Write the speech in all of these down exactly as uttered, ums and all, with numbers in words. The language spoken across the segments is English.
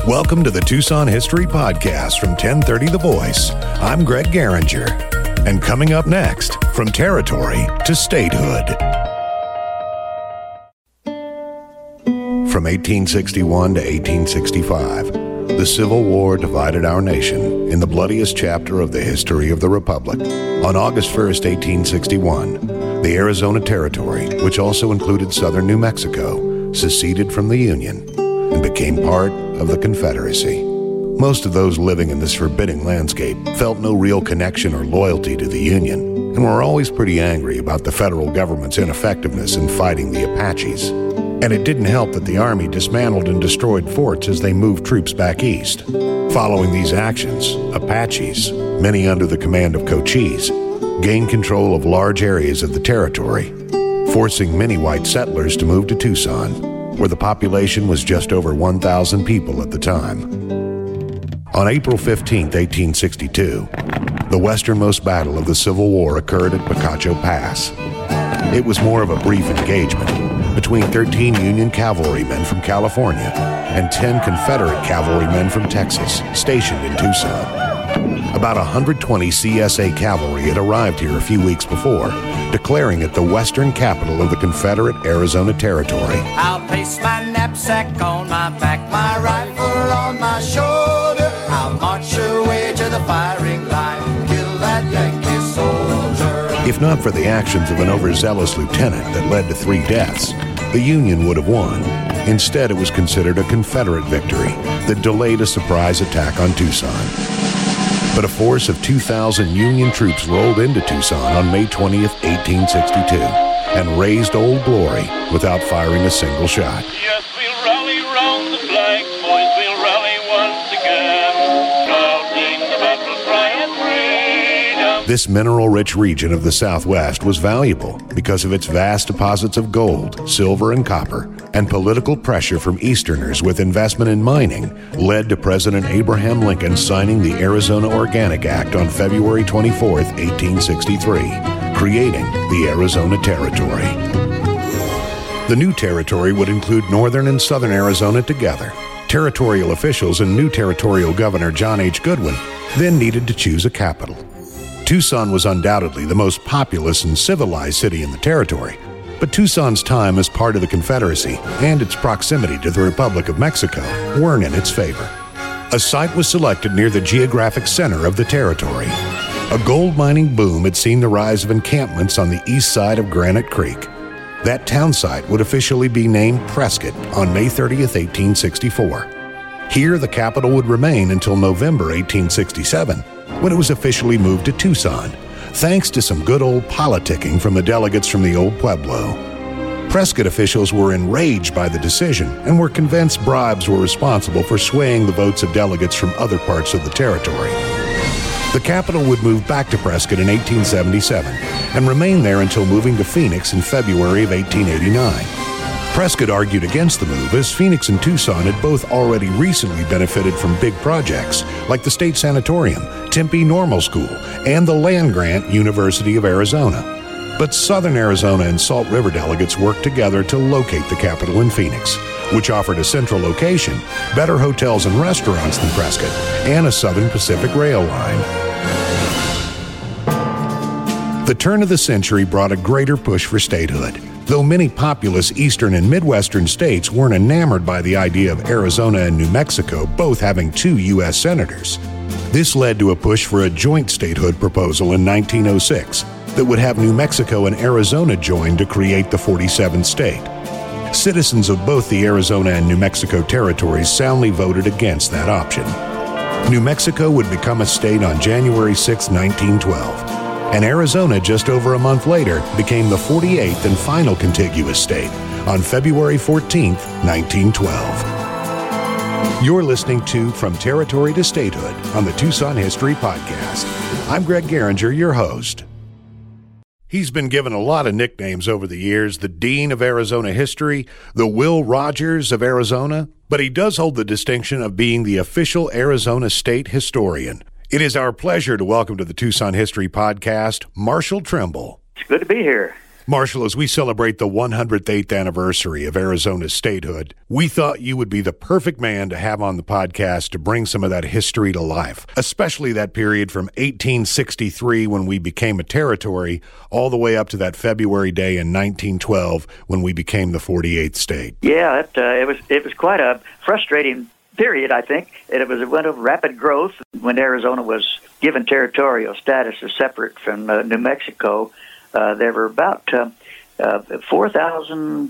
Welcome to the Tucson History Podcast from ten thirty The Voice. I'm Greg Garinger. And coming up next, from territory to statehood. From eighteen sixty-one to eighteen sixty-five, the Civil War divided our nation in the bloodiest chapter of the history of the Republic. On August first, eighteen sixty-one, the Arizona Territory, which also included southern New Mexico, seceded from the Union and became part of the Confederacy. Most of those living in this forbidding landscape felt no real connection or loyalty to the Union, and were always pretty angry about the federal government's ineffectiveness in fighting the Apaches. And it didn't help that the Army dismantled and destroyed forts as they moved troops back east. Following these actions, Apaches, many under the command of Cochise, gained control of large areas of the territory, forcing many white settlers to move to Tucson, where the population was just over one thousand people at the time. On April fifteenth, eighteen sixty-two, the westernmost battle of the Civil War occurred at Picacho Pass. It was more of a brief engagement between thirteen Union cavalrymen from California and ten Confederate cavalrymen from Texas, stationed in Tucson. About one hundred twenty C S A cavalry had arrived here a few weeks before, declaring it the western capital of the Confederate Arizona Territory. I'll place my knapsack on my back, my rifle on my shoulder. I'll march away to the firing line, kill that Yankee soldier. If not for the actions of an overzealous lieutenant that led to three deaths, the Union would have won. Instead, it was considered a Confederate victory that delayed a surprise attack on Tucson. But a force of two thousand Union troops rolled into Tucson on May twentieth, eighteen sixty-two, and razed Old Glory without firing a single shot. Yes, we'll rally round the flag, boys, we'll rally once again. Shouting the battle cry and freedom. This mineral-rich region of the Southwest was valuable because of its vast deposits of gold, silver, and copper, and political pressure from Easterners with investment in mining led to President Abraham Lincoln signing the Arizona Organic Act on February twenty-fourth, eighteen sixty-three, creating the Arizona Territory. The new territory would include northern and southern Arizona together. Territorial officials and new territorial governor John H. Goodwin then needed to choose a capital. Tucson was undoubtedly the most populous and civilized city in the territory, but Tucson's time as part of the Confederacy and its proximity to the Republic of Mexico weren't in its favor. A site was selected near the geographic center of the territory. A gold mining boom had seen the rise of encampments on the east side of Granite Creek. That town site would officially be named Prescott on May thirtieth, eighteen sixty-four. Here, the capital would remain until November eighteen sixty-seven, when it was officially moved to Tucson, thanks to some good old politicking from the delegates from the old Pueblo. Prescott officials were enraged by the decision and were convinced bribes were responsible for swaying the votes of delegates from other parts of the territory. The capital would move back to Prescott in eighteen seventy-seven and remain there until moving to Phoenix in February of eighteen eighty-nine. Prescott argued against the move as Phoenix and Tucson had both already recently benefited from big projects like the State Sanatorium, Tempe Normal School, and the land-grant University of Arizona. But Southern Arizona and Salt River delegates worked together to locate the capital in Phoenix, which offered a central location, better hotels and restaurants than Prescott, and a Southern Pacific rail line. The turn of the century brought a greater push for statehood, though many populous eastern and midwestern states weren't enamored by the idea of Arizona and New Mexico both having two U S senators. This led to a push for a joint statehood proposal in nineteen oh six that would have New Mexico and Arizona join to create the forty-seventh state. Citizens of both the Arizona and New Mexico territories soundly voted against that option. New Mexico would become a state on January sixth, nineteen twelve, and Arizona just over a month later became the forty-eighth and final contiguous state on February fourteenth, nineteen twelve. You're listening to From Territory to Statehood on the Tucson History Podcast. I'm Greg Garinger, your host. He's been given a lot of nicknames over the years, the Dean of Arizona History, the Will Rogers of Arizona, but he does hold the distinction of being the official Arizona State Historian. It is our pleasure to welcome to the Tucson History Podcast, Marshall Trimble. It's good to be here. Marshall, as we celebrate the one hundred eighth anniversary of Arizona's statehood, we thought you would be the perfect man to have on the podcast to bring some of that history to life, especially that period from eighteen sixty-three when we became a territory all the way up to that February day in nineteen twelve when we became the forty-eighth state. Yeah, it, uh, it was it was quite a frustrating period, I think. It was one of rapid growth when Arizona was given territorial status as separate from uh, New Mexico. Uh, there were about uh, uh, four thousand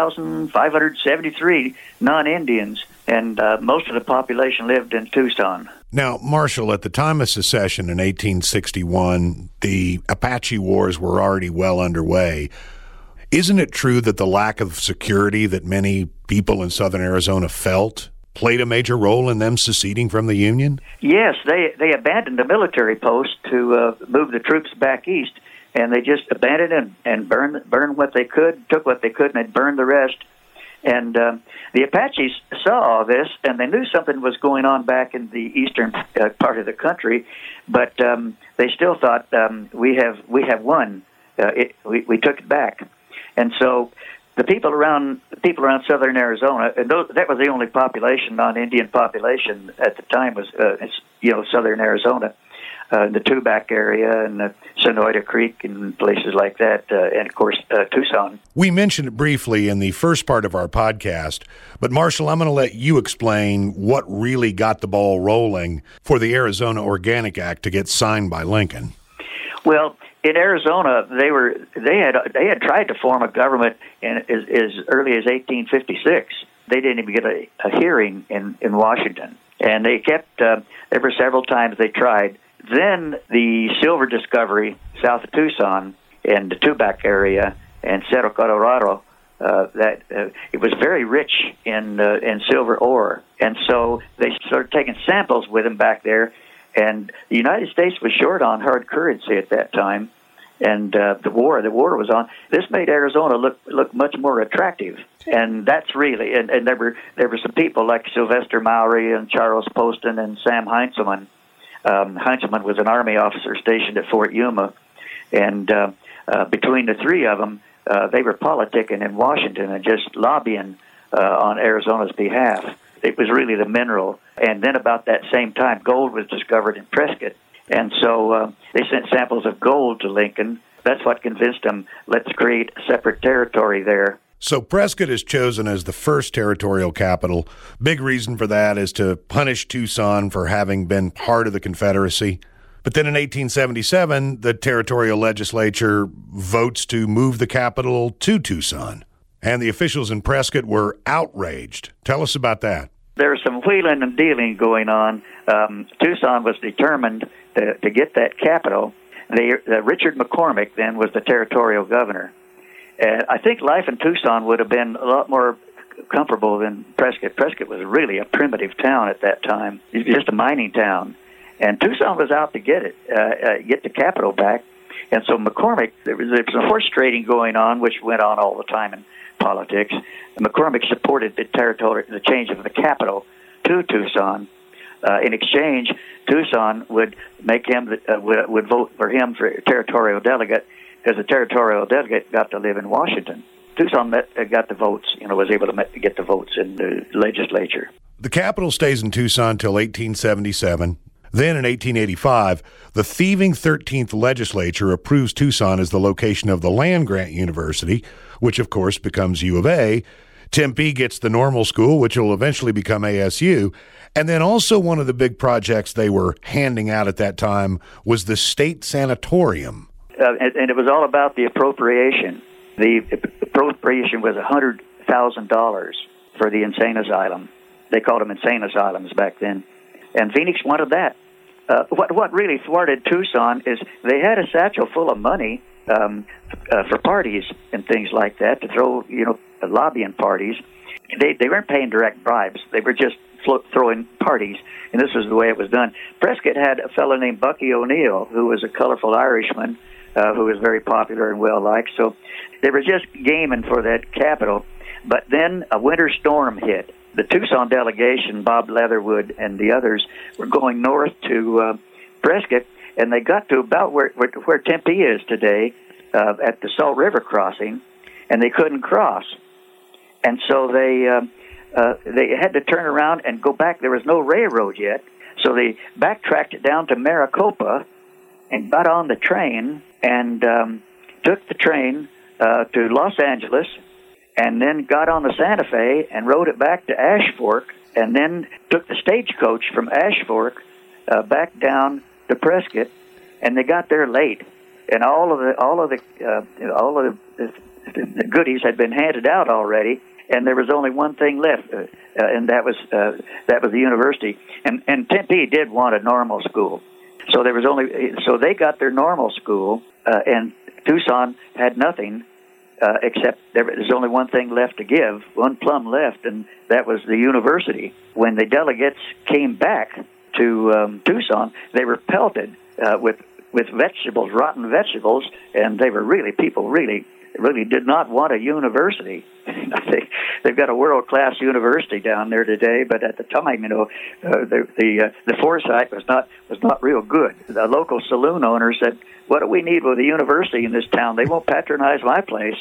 five hundred seventy-three non-Indians, and uh, most of the population lived in Tucson. Now, Marshall, at the time of secession in eighteen sixty-one, the Apache Wars were already well underway. Isn't it true that the lack of security that many people in southern Arizona felt played a major role in them seceding from the Union? Yes, they, they abandoned the military post to uh, move the troops back east. And they just abandoned and, and burned burned what they could, took what they could, and they burned the rest. And uh, the Apaches saw all this, and they knew something was going on back in the eastern uh, part of the country, but um, they still thought um, we have we have won. Uh, it, we, we took it back, and so the people around the people around southern Arizona, and those, that was the only population, non-Indian population at the time, was uh, it's, you know southern Arizona. Uh, the Tubac area and the Sonoyta Creek and places like that, uh, and, of course, uh, Tucson. We mentioned it briefly in the first part of our podcast, but, Marshall, I'm going to let you explain what really got the ball rolling for the Arizona Organic Act to get signed by Lincoln. Well, in Arizona, they were they had they had tried to form a government in, as, as early as eighteen fifty-six. They didn't even get a, a hearing in, in Washington, and they kept, uh, there were several times they tried. Then the silver discovery south of Tucson and the Tubac area and Cerro Colorado, uh, that uh, it was very rich in uh, in silver ore, and so they started taking samples with them back there. And the United States was short on hard currency at that time, and uh, the war the war was on. This made Arizona look look much more attractive, and that's really and, and there were there were some people like Sylvester Maury and Charles Poston and Sam Heinzelman. Um, Heinzelman was an Army officer stationed at Fort Yuma, and uh, uh, between the three of them, uh, they were politicking in Washington and just lobbying uh, on Arizona's behalf. It was really the mineral. And then about that same time, gold was discovered in Prescott, and so uh, they sent samples of gold to Lincoln. That's what convinced them, let's create a separate territory there. So Prescott is chosen as the first territorial capital. Big reason for that is to punish Tucson for having been part of the Confederacy. But then in eighteen seventy-seven, the territorial legislature votes to move the capital to Tucson. And the officials in Prescott were outraged. Tell us about that. There was some wheeling and dealing going on. Um, Tucson was determined to, to get that capital. They, uh, Richard McCormick then was the territorial governor. And I think life in Tucson would have been a lot more comfortable than Prescott. Prescott was really a primitive town at that time. It was just a mining town. And Tucson was out to get it, uh, uh, get the capital back. And so McCormick, there was, there was some horse trading going on, which went on all the time in politics. And McCormick supported the territory, the change of the capital to Tucson. Uh, in exchange, Tucson would make him uh, would, would vote for him for territorial delegate, because the territorial delegate got to live in Washington. Tucson met, uh, got the votes, you know, was able to met, get the votes in the legislature. The capital stays in Tucson till eighteen seventy-seven. Then in eighteen eighty-five, the thieving thirteenth legislature approves Tucson as the location of the land-grant university, which of course becomes U of A. Tempe gets the normal school, which will eventually become A S U. And then also one of the big projects they were handing out at that time was the state sanatorium. Uh, and, and it was all about the appropriation. The appropriation was one hundred thousand dollars for the insane asylum. They called them insane asylums back then. And Phoenix wanted that. Uh, what what really thwarted Tucson is they had a satchel full of money um, uh, for parties and things like that, to throw, you know, lobbying parties. They they weren't paying direct bribes. They were just flo- throwing parties, and this was the way it was done. Prescott had a fellow named Bucky O'Neill, who was a colorful Irishman, uh, who was very popular and well-liked. So they were just gaming for that capital. But then a winter storm hit. The Tucson delegation, Bob Leatherwood and the others, were going north to uh, Prescott, and they got to about where, where where Tempe is today, uh, at the Salt River crossing, and they couldn't cross. And so they uh, uh, they had to turn around and go back. There was no railroad yet, so they backtracked it down to Maricopa and got on the train and um, took the train uh, to Los Angeles, and then got on the Santa Fe and rode it back to Ash Fork, and then took the stagecoach from Ash Fork uh, back down to Prescott, and they got there late, and all of the all of the uh, all of the, the, the goodies had been handed out already, and there was only one thing left, uh, uh, and that was uh, that was the university. And and Tempe did want a normal school, so there was only so they got their normal school, uh, and Tucson had nothing. Uh, except there was only one thing left to give, one plum left, and that was the university. When the delegates came back to um, Tucson, they were pelted uh, with with vegetables, rotten vegetables, and they were really, people really, really did not want a university. they, they've got a world-class university down there today, but at the time, you know, uh, the the, uh, the foresight was not was not real good. The local saloon owner said, "What do we need with a university in this town? They won't patronize my place."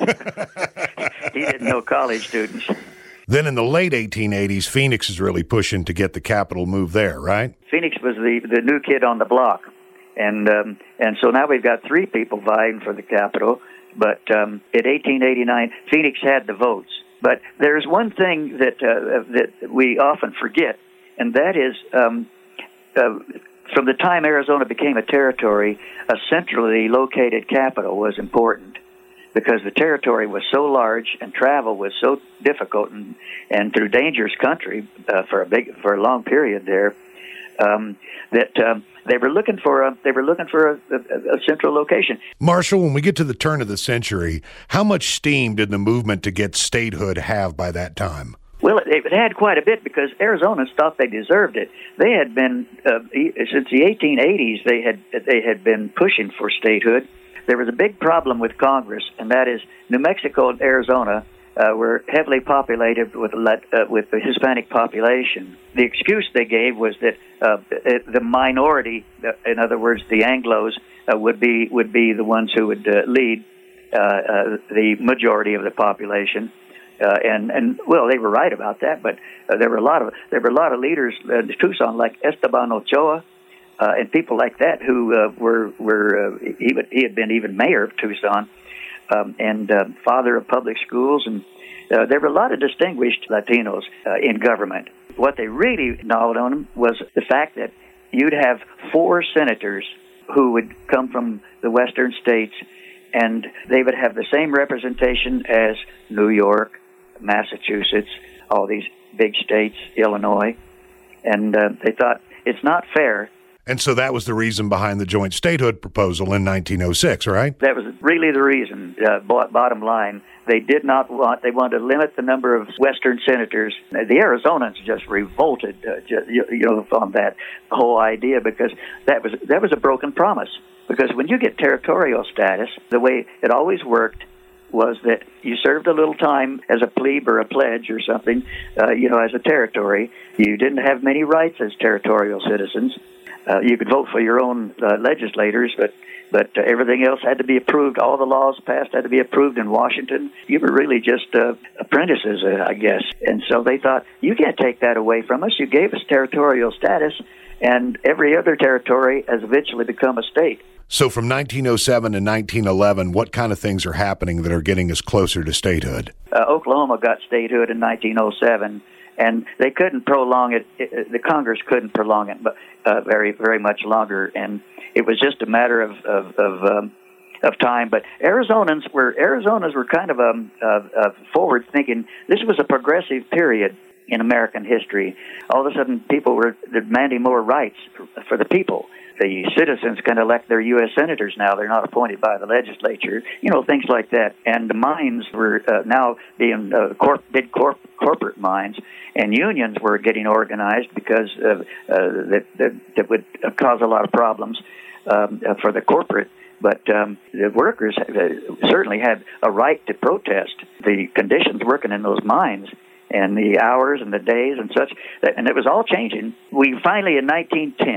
He didn't know college students. Then in the late eighteen eighties, Phoenix is really pushing to get the capital moved there, right? Phoenix was the, the new kid on the block. And um, and so now we've got three people vying for the capital. But um, in eighteen eighty-nine, Phoenix had the votes. But there's one thing that uh, that we often forget, and that is um, uh, from the time Arizona became a territory, a centrally located capital was important, because the territory was so large and travel was so difficult and, and through dangerous country uh, for a big for a long period there, um, that um, they were looking for a they were looking for a, a, a central location. Marshall, when we get to the turn of the century, how much steam did the movement to get statehood have by that time? Well, it, it had quite a bit, because Arizonans thought they deserved it. They had been uh, since the eighteen eighties. They had they had been pushing for statehood. There was a big problem with Congress, and that is New Mexico and Arizona uh, were heavily populated with uh, with the Hispanic population. The excuse they gave was that uh, the minority, in other words, the Anglos, uh, would be would be the ones who would uh, lead uh, uh, the majority of the population. Uh, and and well, they were right about that, but uh, there were a lot of there were a lot of leaders in Tucson, like Esteban Ochoa, uh, and people like that who uh, were were uh, he, he had been even mayor of Tucson, um, and uh, father of public schools, and uh, there were a lot of distinguished Latinos uh, in government. What they really gnawed on them was the fact that you'd have four senators who would come from the western states, and they would have the same representation as New York, Massachusetts, all these big states, Illinois, and uh, they thought it's not fair. And so that was the reason behind the joint statehood proposal in nineteen oh six, right? That was really the reason, uh, bottom line. They did not want, they wanted to limit the number of Western senators. The Arizonans just revolted, uh, just, you, you know, on that whole idea, because that was that was a broken promise. Because when you get territorial status, the way it always worked was that you served a little time as a plebe or a pledge or something, uh, you know, as a territory. You didn't have many rights as territorial citizens. Uh, you could vote for your own uh, legislators, but but uh, everything else had to be approved. All the laws passed had to be approved in Washington. You were really just uh, apprentices, uh, I guess. And so they thought, you can't take that away from us. You gave us territorial status, and every other territory has eventually become a state. So from nineteen oh seven to nineteen eleven, what kind of things are happening that are getting us closer to statehood? Uh, Oklahoma got statehood in nineteen oh seven, and they couldn't prolong it. it the Congress couldn't prolong it, but uh, very, very much longer, and it was just a matter of of of, um, of time. But Arizonans were Arizonans were kind of um, uh, uh, forward thinking. This was a progressive period in American history. All of a sudden, people were demanding more rights for, for the people. The citizens can elect their U S senators now. They're not appointed by the legislature, you know, things like that. And the mines were uh, now being uh, corp- big corp- corporate mines, and unions were getting organized because uh, uh, that, that, that would cause a lot of problems um, uh, for the corporate. But um, the workers uh, certainly had a right to protest the conditions working in those mines, and the hours and the days and such, and it was all changing. We finally, in nineteen ten,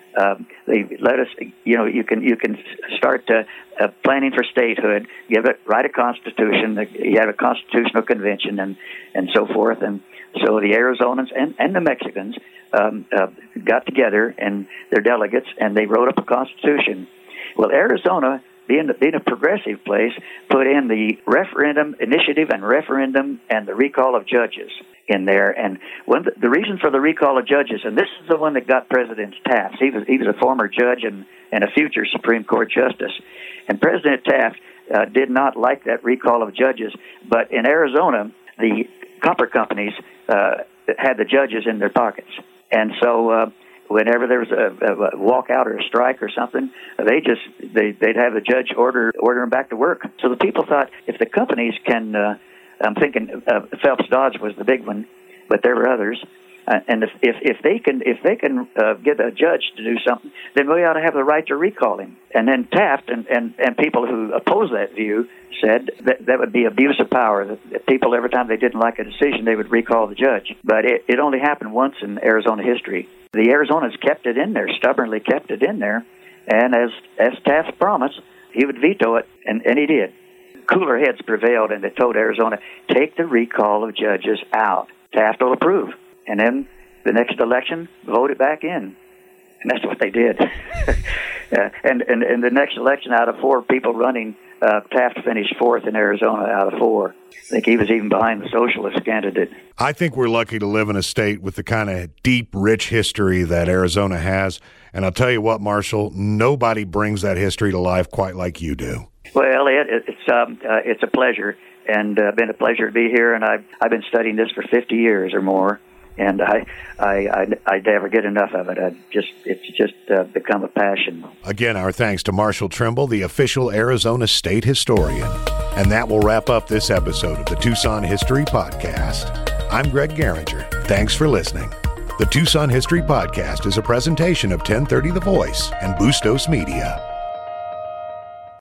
Um, they let us, you know, you can you can start uh, uh, planning for statehood, give it, write a constitution, you have a constitutional convention, and, and so forth. And so the Arizonans and, and the Mexicans um, uh, got together, and their delegates, and they wrote up a constitution. Well, Arizona, being, being a progressive place, put in the referendum initiative and referendum and the recall of judges in there. And one, the reason for the recall of judges, and this is the one that got President Taft. He was he was a former judge and, and a future Supreme Court justice. And President Taft uh, did not like that recall of judges. But in Arizona, the copper companies uh, had the judges in their pockets. And so uh, whenever there was a, a walkout or a strike or something, they just they, they'd have the judge order order them back to work. So the people thought, if the companies can... Uh, I'm thinking uh, Phelps Dodge was the big one, but there were others. Uh, and if, if if they can if they can uh, get a judge to do something, then we ought to have the right to recall him. And then Taft and, and, and people who oppose that view said that that would be abuse of power. That, that people, every time they didn't like a decision, they would recall the judge. But it, it only happened once in Arizona history. The Arizonans kept it in there, stubbornly kept it in there, and as as Taft promised, he would veto it, and, and he did. Cooler heads prevailed, and they told Arizona, take the recall of judges out. Taft will approve. And then the next election, vote it back in. And that's what they did. uh, and, and, and the next election, out of four people running, uh, Taft finished fourth in Arizona out of four. I think he was even behind the socialist candidate. I think we're lucky to live in a state with the kind of deep, rich history that Arizona has. And I'll tell you what, Marshall, nobody brings that history to life quite like you do. Well, Elliot, it's um, uh, it's a pleasure, and uh, been a pleasure to be here. And I've I've been studying this for fifty years or more, and I I I, I never get enough of it. I just it's just uh, become a passion. Again, our thanks to Marshall Trimble, the official Arizona State historian, and that will wrap up this episode of the Tucson History Podcast. I'm Greg Garinger. Thanks for listening. The Tucson History Podcast is a presentation of ten thirty The Voice and Bustos Media.